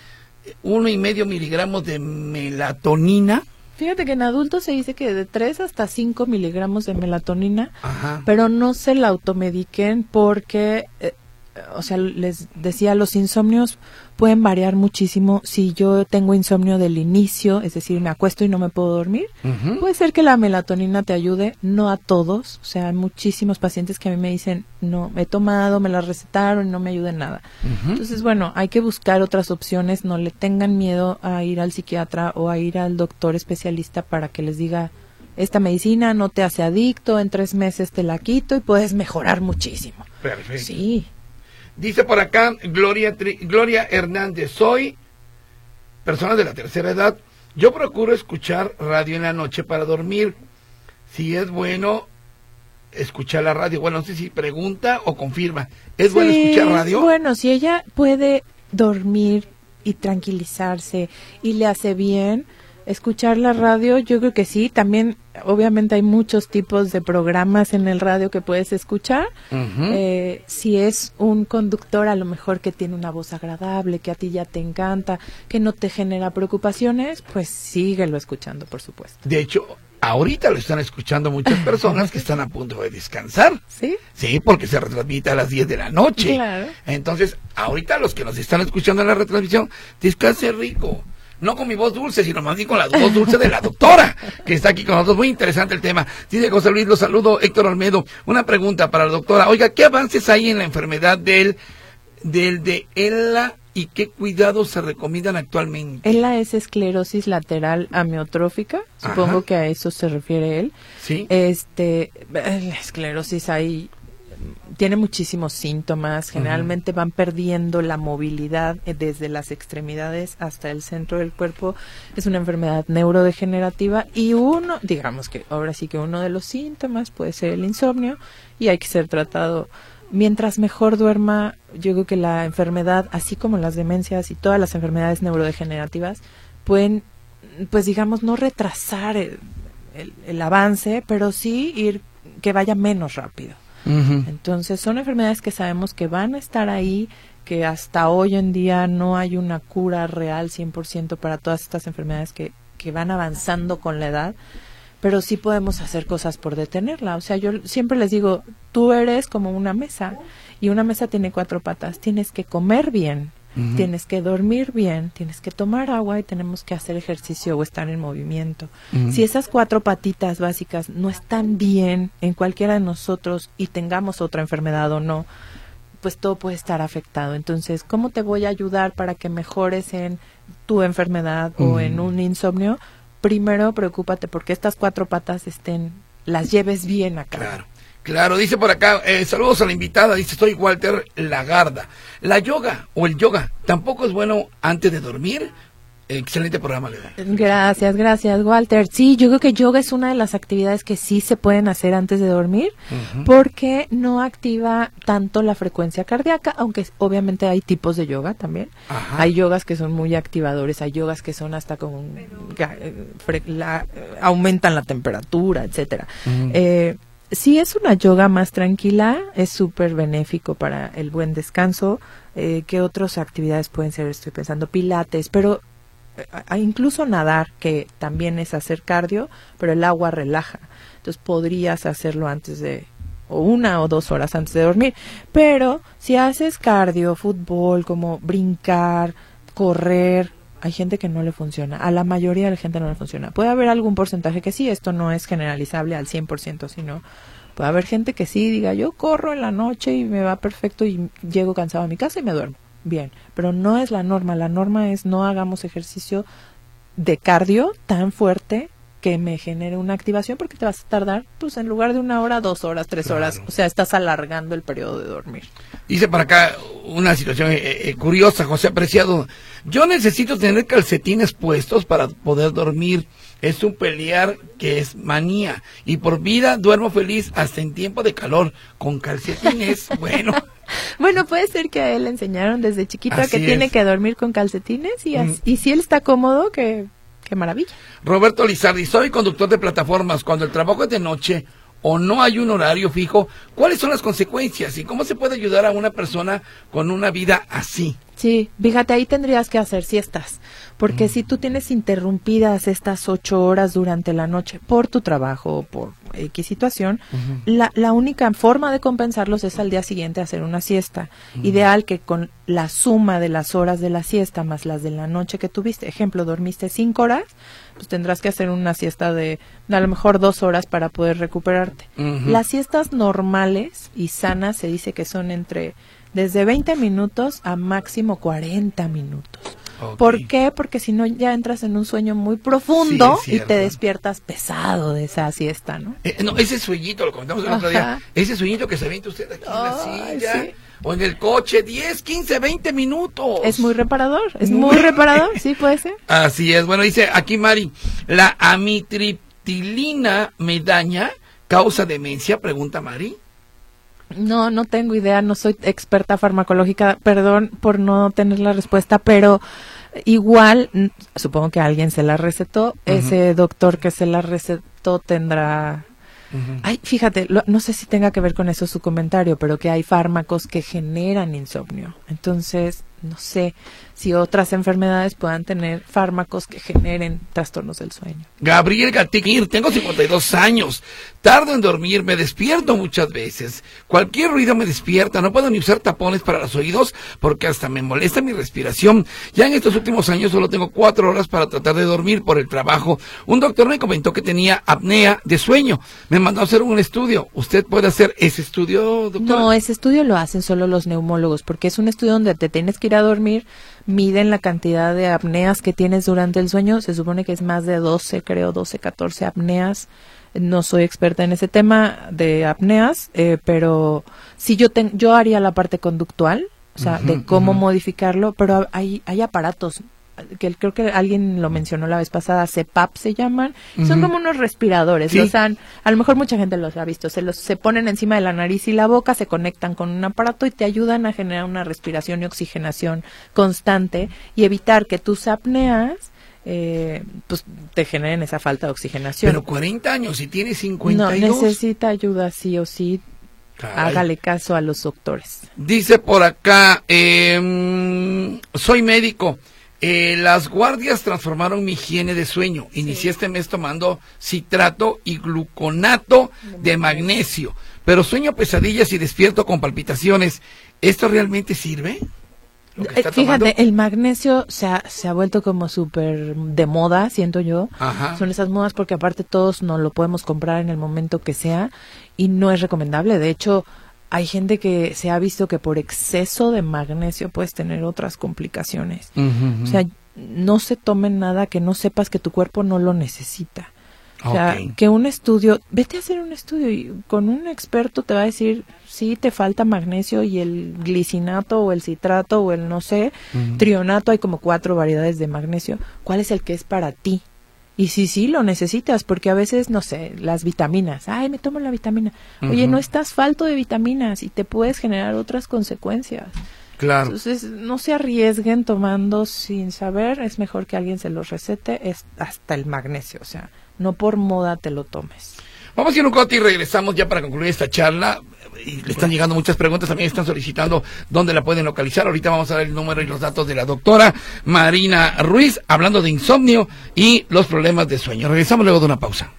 1,5 miligramos de melatonina? Fíjate que en adultos se dice que de 3 hasta 5 miligramos de melatonina, pero no se la automediquen porque o sea, les decía, los insomnios pueden variar muchísimo. Si yo tengo insomnio del inicio, es decir, me acuesto y no me puedo dormir, puede ser que la melatonina te ayude, no a todos. O sea, hay muchísimos pacientes que a mí me dicen, no, he tomado, me la recetaron y no me ayuda en nada. Entonces, bueno, hay que buscar otras opciones, no le tengan miedo a ir al psiquiatra o a ir al doctor especialista para que les diga, esta medicina no te hace adicto, en 3 meses te la quito y puedes mejorar muchísimo. Perfecto. Sí. Dice por acá Gloria Hernández, soy persona de la tercera edad, yo procuro escuchar radio en la noche para dormir. Si es bueno escuchar la radio, bueno, no sé si pregunta o confirma, ¿es bueno escuchar radio? Bueno, si ella puede dormir y tranquilizarse y le hace bien escuchar la radio, yo creo que sí. También obviamente hay muchos tipos de programas en el radio que puedes escuchar. Si es un conductor a lo mejor que tiene una voz agradable, que a ti ya te encanta, que no te genera preocupaciones, pues síguelo escuchando, por supuesto. De hecho, ahorita lo están escuchando muchas personas que están a punto de descansar. ¿Sí? Sí, porque se retransmite a las 10 de la noche. Claro. Entonces, ahorita los que nos están escuchando en la retransmisión, descanse rico. No con mi voz dulce, sino más bien con la voz dulce de la doctora, que está aquí con nosotros. Muy interesante el tema. Dice José Luis, lo saludo, Héctor Olmedo. Una pregunta para la doctora. Oiga, ¿qué avances hay en la enfermedad de ELA y qué cuidados se recomiendan actualmente? ELA es esclerosis lateral amiotrófica, supongo que a eso se refiere él. Sí. La esclerosis tiene muchísimos síntomas, generalmente van perdiendo la movilidad desde las extremidades hasta el centro del cuerpo. Es una enfermedad neurodegenerativa y digamos que ahora sí que uno de los síntomas puede ser el insomnio y hay que ser tratado. Mientras mejor duerma, yo creo que la enfermedad, así como las demencias y todas las enfermedades neurodegenerativas, pueden, pues digamos, no retrasar el avance, pero sí que vaya menos rápido. Entonces son enfermedades que sabemos que van a estar ahí, que hasta hoy en día no hay una cura real 100% para todas estas enfermedades que van avanzando con la edad, pero sí podemos hacer cosas por detenerla. O sea, yo siempre les digo, tú eres como una mesa y una mesa tiene 4 patas, tienes que comer bien, tienes que dormir bien, tienes que tomar agua y tenemos que hacer ejercicio o estar en movimiento. Si esas 4 patitas básicas no están bien en cualquiera de nosotros y tengamos otra enfermedad o no, pues todo puede estar afectado. Entonces, ¿cómo te voy a ayudar para que mejores en tu enfermedad o en un insomnio? Primero, preocúpate porque estas 4 patas las lleves bien acá. Claro, dice por acá, saludos a la invitada, dice, soy Walter Lagarda. La yoga o el yoga, ¿tampoco es bueno antes de dormir? Excelente programa, Leda. Gracias, Walter. Sí, yo creo que yoga es una de las actividades que sí se pueden hacer antes de dormir, porque no activa tanto la frecuencia cardíaca, aunque obviamente hay tipos de yoga también. Hay yogas que son muy activadores, hay yogas que son hasta con aumentan la temperatura, etcétera. Si es una yoga más tranquila, es súper benéfico para el buen descanso. ¿Qué otras actividades pueden ser? Estoy pensando pilates, pero incluso nadar, que también es hacer cardio, pero el agua relaja. Entonces podrías hacerlo o 1 o 2 horas antes de dormir. Pero si haces cardio, fútbol, como brincar, correr, hay gente que no le funciona. A la mayoría de la gente no le funciona. Puede haber algún porcentaje que sí, esto no es generalizable al 100%, sino puede haber gente que sí diga, yo corro en la noche y me va perfecto y llego cansado a mi casa y me duermo. Bien, pero no es la norma. La norma es no hagamos ejercicio de cardio tan fuerte que me genere una activación, porque te vas a tardar, pues en lugar de 1 hora, 2 horas, 3 horas. O sea, estás alargando el periodo de dormir. Dice para acá una situación curiosa, José Apreciado. Yo necesito tener calcetines puestos para poder dormir. Es un pelear que es manía. Y por vida duermo feliz hasta en tiempo de calor. Con calcetines, bueno. Bueno, puede ser que a él le enseñaron desde chiquito que tiene que dormir con calcetines y si él está cómodo, ¡qué maravilla! Roberto Lizardi, soy conductor de plataformas. Cuando el trabajo es de noche o no hay un horario fijo, ¿cuáles son las consecuencias y cómo se puede ayudar a una persona con una vida así? Sí, fíjate, ahí tendrías que hacer siestas, porque si tú tienes interrumpidas estas 8 horas durante la noche por tu trabajo o por X situación, la única forma de compensarlos es al día siguiente hacer una siesta. Ideal que con la suma de las horas de la siesta más las de la noche que tuviste, ejemplo, dormiste 5 horas, pues tendrás que hacer una siesta de a lo mejor 2 horas para poder recuperarte. Las siestas normales y sanas se dice que son desde 20 minutos a máximo 40 minutos. Okay. ¿Por qué? Porque si no ya entras en un sueño muy profundo y te despiertas pesado de esa siesta, ¿no? No, ese sueñito, lo comentamos el otro día, ese sueñito que se avienta usted aquí en la silla, o en el coche, 10, 15, 20 minutos. Es muy reparador, muy reparador, sí puede ser. Así es, bueno, dice aquí Mari, ¿la amitriptilina me daña, causa demencia? Pregunta Mari. No tengo idea, no soy experta farmacológica, perdón por no tener la respuesta, pero igual, supongo que alguien se la recetó, ese doctor que se la recetó tendrá... Ay, fíjate, no sé si tenga que ver con eso su comentario, pero que hay fármacos que generan insomnio, entonces no sé si otras enfermedades puedan tener fármacos que generen trastornos del sueño. Gabriel Gatiquir, tengo 52 años, tardo en dormir, me despierto muchas veces, cualquier ruido me despierta, no puedo ni usar tapones para los oídos porque hasta me molesta mi respiración. Ya en estos últimos años solo tengo 4 horas para tratar de dormir por el trabajo. Un doctor me comentó que tenía apnea de sueño, me mandó a hacer un estudio. ¿Usted puede hacer ese estudio, doctora? No, ese estudio lo hacen solo los neumólogos porque es un estudio donde te tienes que ir a dormir, miden la cantidad de apneas que tienes durante el sueño, se supone que es más de 12, 14 apneas. No soy experta en ese tema de apneas, pero sí yo haría la parte conductual, o sea, de cómo modificarlo, pero hay aparatos que creo que alguien lo mencionó la vez pasada, CPAP se llaman, son como unos respiradores, los a lo mejor mucha gente los ha visto, se ponen encima de la nariz y la boca, se conectan con un aparato y te ayudan a generar una respiración y oxigenación constante y evitar que tus apneas pues te generen esa falta de oxigenación. Pero 40 años y tiene 52. No, necesita ayuda sí o sí. Caray. Hágale caso a los doctores. Dice por acá, soy médico. Las guardias transformaron mi higiene de sueño. Inicié este mes tomando citrato y gluconato de magnesio, pero sueño pesadillas y despierto con palpitaciones. ¿Esto realmente sirve? Fíjate, el magnesio se ha vuelto como súper de moda, siento yo. Son esas modas porque aparte todos no lo podemos comprar en el momento que sea y no es recomendable. De hecho, hay gente que se ha visto que por exceso de magnesio puedes tener otras complicaciones. O sea, no se tomen nada que no sepas que tu cuerpo no lo necesita. O sea, que un estudio, vete a hacer un estudio y con un experto te va a decir si te falta magnesio y el glicinato o el citrato o el no sé, trionato, hay como 4 variedades de magnesio. ¿Cuál es el que es para ti? Y sí lo necesitas, porque a veces, no sé, las vitaminas, me tomo la vitamina. Oye, no estás falto de vitaminas y te puedes generar otras consecuencias. Claro. Entonces, no se arriesguen tomando sin saber, es mejor que alguien se los recete, es hasta el magnesio, o sea, no por moda te lo tomes. Vamos a ir un corte y regresamos ya para concluir esta charla. Y le están llegando muchas preguntas, también están solicitando dónde la pueden localizar. Ahorita vamos a dar el número y los datos de la doctora Marina Ruiz, hablando de insomnio y los problemas de sueño. Regresamos luego de una pausa.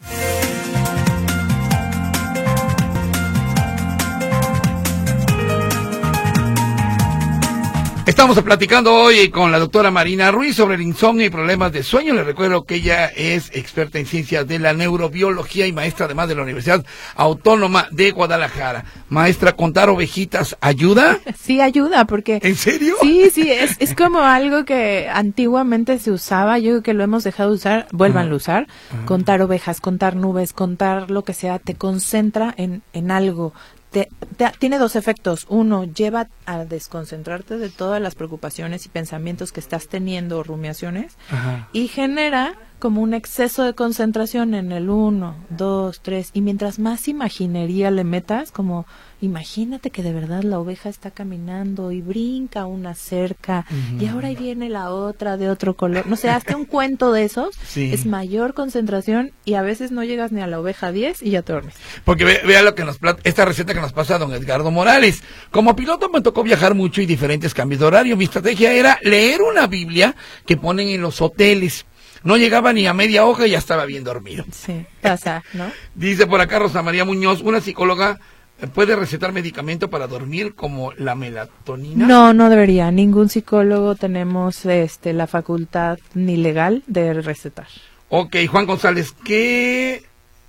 Estamos platicando hoy con la doctora Marina Ruiz sobre el insomnio y problemas de sueño. Les recuerdo que ella es experta en ciencias de la neurobiología y maestra además de la Universidad Autónoma de Guadalajara. Maestra, ¿contar ovejitas ayuda? Sí, ayuda, porque... ¿En serio? Sí, es como algo que antiguamente se usaba, yo creo que lo hemos dejado de usar, vuélvanlo a usar. Contar ovejas, contar nubes, contar lo que sea, te concentra en algo. Tiene 2 efectos. Uno, lleva a desconcentrarte de todas las preocupaciones y pensamientos que estás teniendo o rumiaciones y genera como un exceso de concentración en el 1, 2, 3, y mientras más imaginería le metas, como imagínate que de verdad la oveja está caminando y brinca una cerca, y ahora ahí viene la otra de otro color, no sé, hasta un cuento de esos, es mayor concentración, y a veces no llegas ni a la oveja 10 y ya te duermes. Porque vea lo que esta receta que nos pasa don Edgardo Morales. Como piloto me tocó viajar mucho y diferentes cambios de horario. Mi estrategia era leer una Biblia que ponen en los hoteles. No llegaba ni a media hoja y ya estaba bien dormido. Sí, pasa, ¿no? Dice por acá Rosa María Muñoz, ¿una psicóloga puede recetar medicamento para dormir como la melatonina? No, no debería. Ningún psicólogo tenemos la facultad ni legal de recetar. Ok, Juan González, ¿qué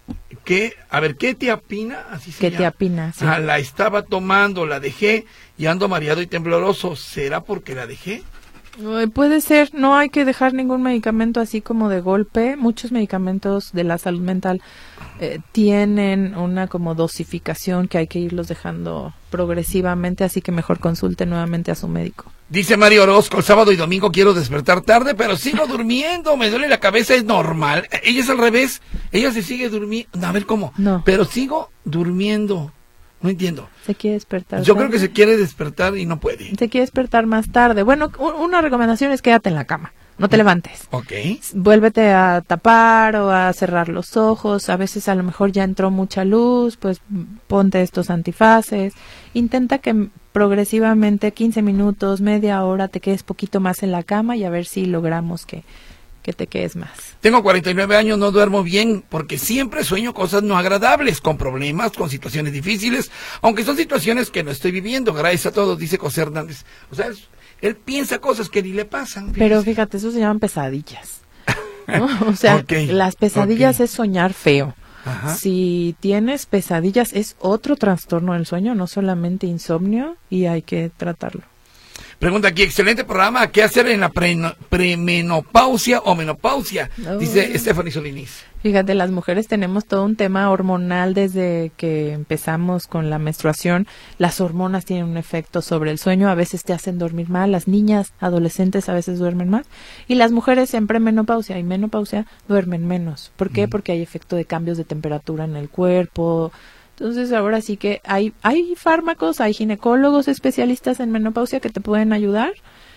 tiapina? Así se llama. Tiapina, sí. La estaba tomando, la dejé y ando mareado y tembloroso. ¿Será porque la dejé? Puede ser, no hay que dejar ningún medicamento así como de golpe. Muchos medicamentos de la salud mental tienen una como dosificación que hay que irlos dejando progresivamente, así que mejor consulte nuevamente a su médico. Dice Mario Orozco, el sábado y domingo quiero despertar tarde, pero sigo durmiendo, me duele la cabeza, es normal. Ella es al revés, ella se sigue durmiendo, a ver cómo, no. Pero sigo durmiendo. No entiendo. Se quiere despertar. Yo creo que se quiere despertar y no puede. Se quiere despertar más tarde. Bueno, una recomendación es quédate en la cama. No te levantes. Ok. Vuélvete a tapar o a cerrar los ojos. A veces a lo mejor ya entró mucha luz, pues ponte estos antifaces. Intenta que progresivamente 15 minutos, media hora te quedes poquito más en la cama y a ver si logramos que te quedes más. Tengo 49 años, no duermo bien porque siempre sueño cosas no agradables, con problemas, con situaciones difíciles, aunque son situaciones que no estoy viviendo. Gracias a todos, dice José Hernández. O sea, él piensa cosas que ni le pasan. Fíjese. Pero fíjate, eso se llaman pesadillas, ¿no? O sea, las pesadillas es soñar feo. Ajá. Si tienes pesadillas es otro trastorno del sueño, no solamente insomnio, y hay que tratarlo. Pregunta aquí, excelente programa, ¿qué hacer en la premenopausia o menopausia? Dice Stephanie Solinis. Fíjate, las mujeres tenemos todo un tema hormonal desde que empezamos con la menstruación. Las hormonas tienen un efecto sobre el sueño, a veces te hacen dormir mal, las niñas, adolescentes a veces duermen más, y las mujeres en premenopausia y menopausia duermen menos. ¿Por qué? Porque hay efecto de cambios de temperatura en el cuerpo. Entonces ahora sí que hay fármacos, hay ginecólogos especialistas en menopausia que te pueden ayudar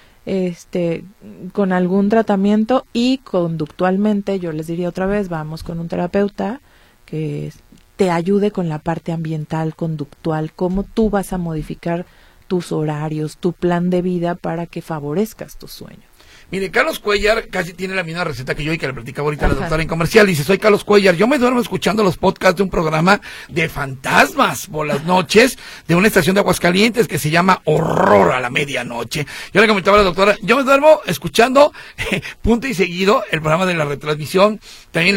con algún tratamiento, y conductualmente yo les diría otra vez, vamos con un terapeuta que te ayude con la parte ambiental, conductual, cómo tú vas a modificar tus horarios, tu plan de vida para que favorezcas tu sueño. Mire, Carlos Cuellar casi tiene la misma receta que yo y que le platicaba ahorita la doctora en comercial. Dice, soy Carlos Cuellar, yo me duermo escuchando los podcasts de un programa de fantasmas por las noches de una estación de Aguascalientes que se llama Horror a la Medianoche. Yo le comentaba a la doctora, yo me duermo escuchando punto y seguido el programa de la retransmisión, también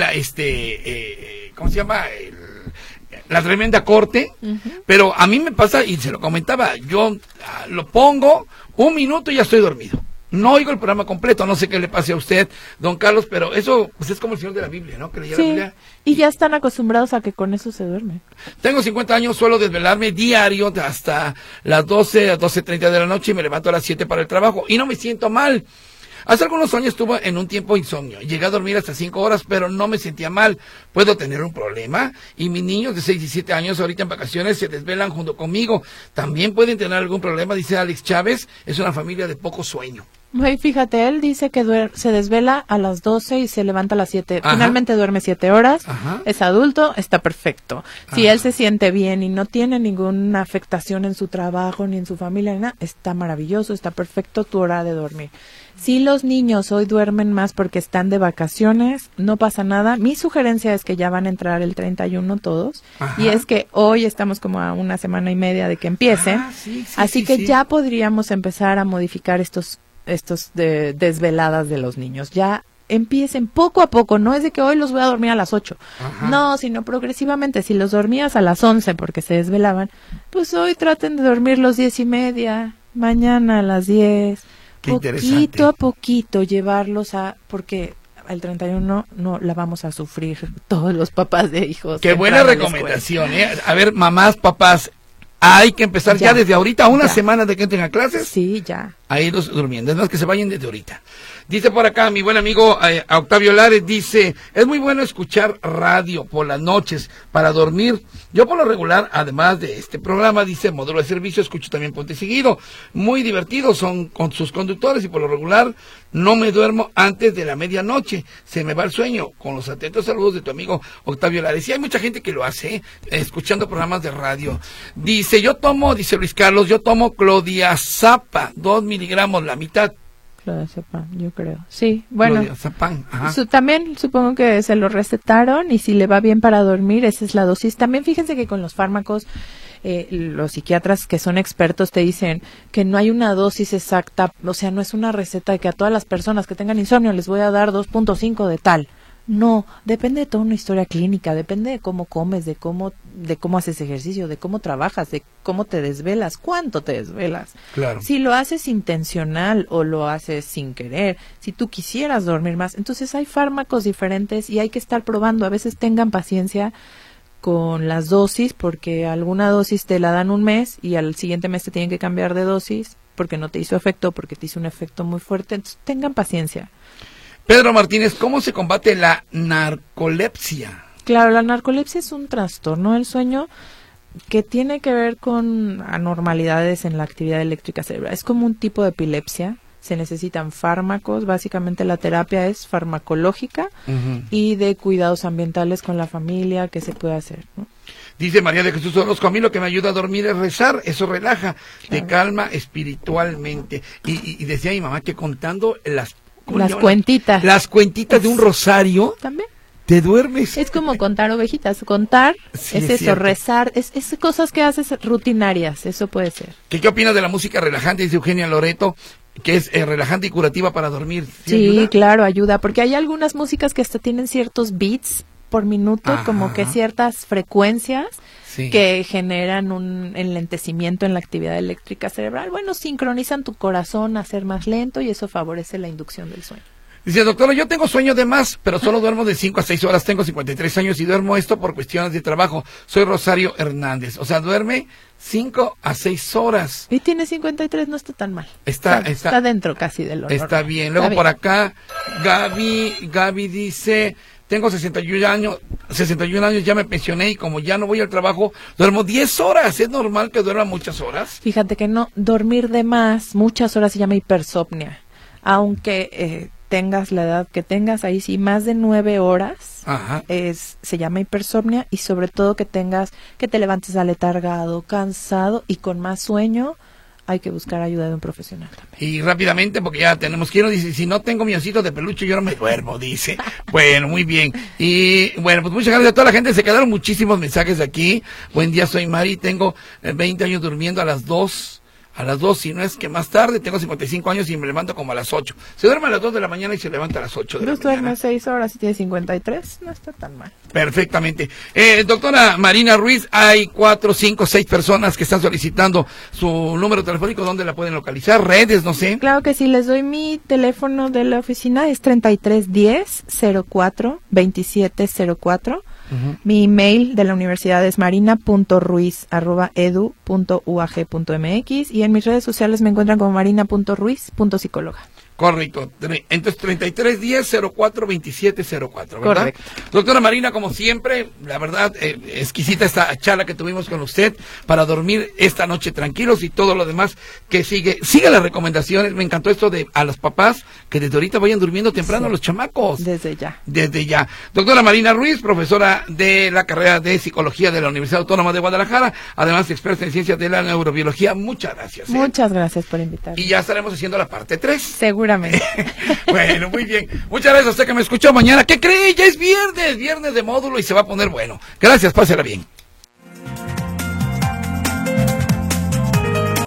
¿cómo se llama? La Tremenda Corte, pero a mí me pasa, y se lo comentaba, yo lo pongo un minuto y ya estoy dormido. No oigo el programa completo, no sé qué le pase a usted, don Carlos, pero eso pues es como el señor de la Biblia, ¿no? Que leyera la Biblia. Y ya están acostumbrados a que con eso se duerme. Tengo 50 años, suelo desvelarme diario hasta las 12:30 de la noche y me levanto a las 7 para el trabajo y no me siento mal. Hace algunos años estuve en un tiempo insomnio. Llegué a dormir hasta 5 horas, pero no me sentía mal. ¿Puedo tener un problema? Y mis niños de 6 y 7 años ahorita en vacaciones se desvelan junto conmigo. ¿También pueden tener algún problema? Dice Alex Chávez. Es una familia de poco sueño. Fíjate, él dice que se desvela a las 12 y se levanta a las 7. Ajá. Finalmente duerme 7 horas. Ajá. Es adulto, está perfecto. Si él se siente bien y no tiene ninguna afectación en su trabajo ni en su familia, ni nada, está maravilloso, está perfecto tu hora de dormir. Si los niños hoy duermen más porque están de vacaciones, no pasa nada. Mi sugerencia es que ya van a entrar el 31 todos. Ajá. Y es que hoy estamos como a una semana y media de que empiecen. Así que ya podríamos empezar a modificar estos desveladas de los niños. Ya empiecen poco a poco, no es de que hoy los voy a dormir a las 8. Ajá. No, sino progresivamente. Si los dormías a las 11 porque se desvelaban, pues hoy traten de dormir los 10:30, mañana a las 10. Qué poquito a poquito llevarlos porque el 31 no la vamos a sufrir todos los papás de hijos. Qué buena recomendación, A ver, mamás, papás, hay que empezar ya desde ahorita, una semana de que entren a clases. Sí, ya. a irlos durmiendo. Es más, que se vayan desde ahorita. Dice por acá mi buen amigo Octavio Lares, dice, es muy bueno escuchar radio por las noches para dormir. Yo por lo regular, además de este programa, dice Módulo de Servicio, escucho también Ponte Seguido. Muy divertidos son con sus conductores y por lo regular no me duermo antes de la medianoche. Se me va el sueño. Con los atentos saludos de tu amigo Octavio Lares. Y hay mucha gente que lo hace, escuchando programas de radio. Dice, dice Luis Carlos, yo tomo clodiazepam, 2 miligramos, la mitad. Clodiazepam, yo creo. Sí, bueno. Ajá. También supongo que se lo recetaron y si le va bien para dormir, esa es la dosis. También fíjense que con los fármacos, los psiquiatras que son expertos te dicen que no hay una dosis exacta, o sea, no es una receta de que a todas las personas que tengan insomnio les voy a dar 2.5 de tal. No, depende de toda una historia clínica, depende de cómo comes, de cómo haces ejercicio, de cómo trabajas, de cómo te desvelas, cuánto te desvelas. Claro. Si lo haces intencional o lo haces sin querer, si tú quisieras dormir más, entonces hay fármacos diferentes y hay que estar probando. A veces tengan paciencia con las dosis porque alguna dosis te la dan un mes y al siguiente mes te tienen que cambiar de dosis porque no te hizo efecto, porque te hizo un efecto muy fuerte. Entonces tengan paciencia. Pedro Martínez, ¿cómo se combate la narcolepsia? Claro, la narcolepsia es un trastorno del sueño que tiene que ver con anormalidades en la actividad eléctrica cerebral. Es como un tipo de epilepsia. Se necesitan fármacos, básicamente la terapia es farmacológica y de cuidados ambientales con la familia que se puede hacer, ¿no? Dice María de Jesús Orozco, a mí lo que me ayuda a dormir es rezar, eso relaja, te calma espiritualmente. Y decía mi mamá que contando las cuentitas de un rosario, también te duermes. Es como contar ovejitas, contar sí, es eso, cierto. Rezar, es cosas que haces rutinarias, eso puede ser. ¿Qué opinas de la música relajante? Dice Eugenia Loreto, que es relajante y curativa para dormir. Sí, ayuda? Claro, ayuda, porque hay algunas músicas que hasta tienen ciertos beats por minuto, Ajá. como que ciertas frecuencias sí. que generan un enlentecimiento en la actividad eléctrica cerebral. Bueno, sincronizan tu corazón a ser más lento y eso favorece la inducción del sueño. Dice, doctora, yo tengo sueño de más, pero solo duermo de 5 a 6 horas, tengo 53 años y duermo esto por cuestiones de trabajo. Soy Rosario Hernández, o sea, duerme 5 a 6 horas. Y tiene 53, no está tan mal. Está dentro casi de lo Está normal. bien. Luego Está por bien. acá, Gaby dice, tengo 61 años, ya me pensioné y como ya no voy al trabajo, duermo 10 horas. ¿Es normal que duerma muchas horas? Fíjate que no, dormir de más, muchas horas se llama hipersomnia. Aunque tengas la edad que tengas, ahí sí, más de 9 horas Ajá. se llama hipersomnia y sobre todo que te levantes aletargado, cansado y con más sueño, hay que buscar ayuda de un profesional también. Y rápidamente, porque ya tenemos que irnos, dice, si no tengo mi osito de peluche, yo no me duermo, dice. Bueno, muy bien. Y bueno, pues muchas gracias a toda la gente, se quedaron muchísimos mensajes aquí. Buen día, soy Mari, tengo 20 años durmiendo a las 2, si no es que más tarde, tengo 55 años y me levanto como a las 8. Se duerme a las 2 de la mañana y se levanta a las 8 de la mañana. Duerme 6 horas y tiene 53, no está tan mal. Perfectamente. Doctora Marina Ruiz, hay 4, 5, 6 personas que están solicitando su número telefónico, ¿dónde la pueden localizar? Redes, no sé. Claro que sí, les doy mi teléfono de la oficina, es 3310-04-2704. Mi email de la universidad es marina.ruiz@edu.uag.mx y en mis redes sociales me encuentran como marina.ruiz.psicóloga. Correcto. Entonces, 3310-04-2704, ¿verdad? Correcto. Doctora Marina, como siempre, la verdad, exquisita esta charla que tuvimos con usted para dormir esta noche tranquilos y todo lo demás que sigue. Siga las recomendaciones. Me encantó esto de a los papás que desde ahorita vayan durmiendo temprano, sí, los chamacos. Desde ya. Desde ya. Doctora Marina Ruiz, profesora de la carrera de Psicología de la Universidad Autónoma de Guadalajara, además experta en ciencias de la neurobiología. Muchas gracias. Muchas gracias por invitarme. Y ya estaremos haciendo la parte 3. Seguramente. Bueno, muy bien. Muchas gracias a usted que me escuchó mañana. ¿Qué cree? Ya es viernes de módulo y se va a poner bueno. Gracias, pásela bien.